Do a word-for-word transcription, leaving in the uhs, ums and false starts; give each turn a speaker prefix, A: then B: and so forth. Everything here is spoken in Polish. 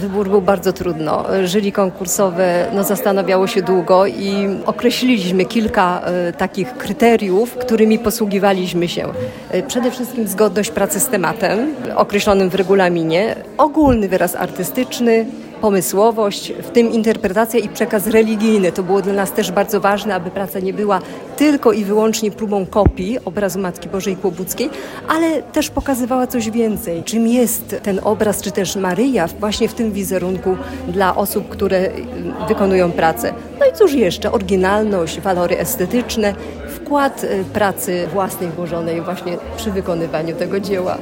A: Wybór był bardzo trudno. Jury konkursowe no, zastanawiało się długo i określiliśmy kilka e, takich kryteriów, którymi posługiwaliśmy się. E, przede wszystkim zgodność pracy z tematem określonym w regulaminie, ogólny wyraz artystyczny, pomysłowość, w tym interpretacja i przekaz religijny. To było dla nas też bardzo ważne, aby praca nie była tylko i wyłącznie próbą kopii obrazu Matki Bożej Kłobuckiej, ale też pokazywała coś więcej. Czym jest ten obraz, czy też Maryja właśnie w tym wizerunku dla osób, które wykonują pracę. No i cóż jeszcze? Oryginalność, walory estetyczne, wkład pracy własnej włożonej właśnie przy wykonywaniu tego dzieła.